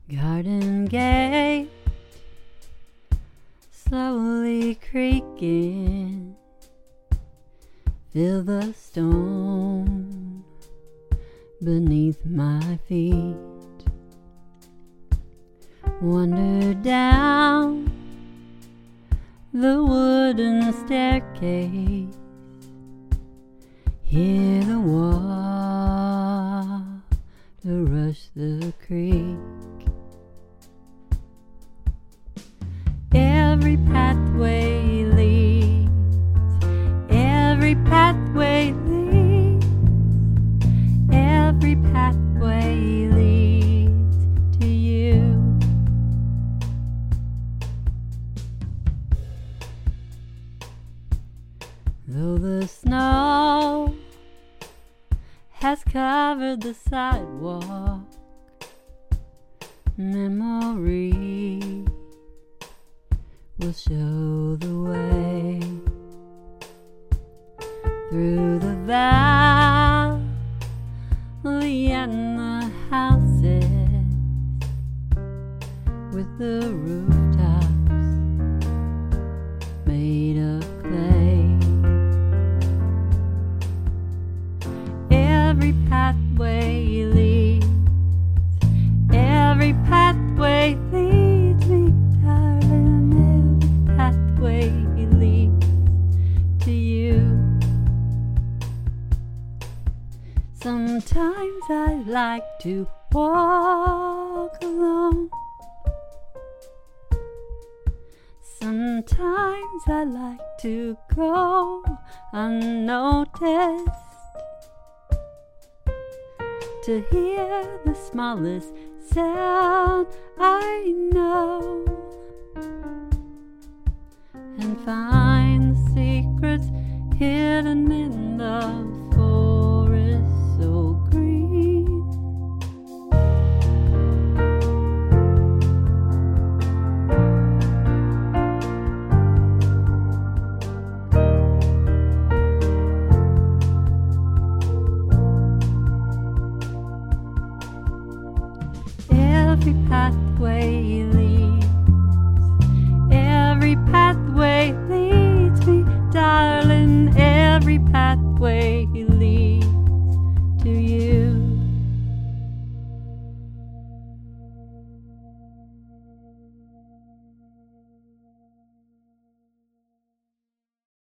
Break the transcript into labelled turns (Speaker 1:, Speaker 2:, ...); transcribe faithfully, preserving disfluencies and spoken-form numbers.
Speaker 1: Garden gate slowly creaking, feel the stone beneath my feet. Wander down the wooden staircase, hear the water rush the creek. Every pathway leads, every pathway leads, every pathway leads to you. Though the snow has covered the sidewalk, memory will show the way through the valley and the houses with the rooftops made of clay. Every pathway leads, every pathway leads me, darling. Every pathway leads to you. Sometimes I like to walk alone. Sometimes I like to go unnoticed, to hear the smallest sound I know, and find the secrets hidden in the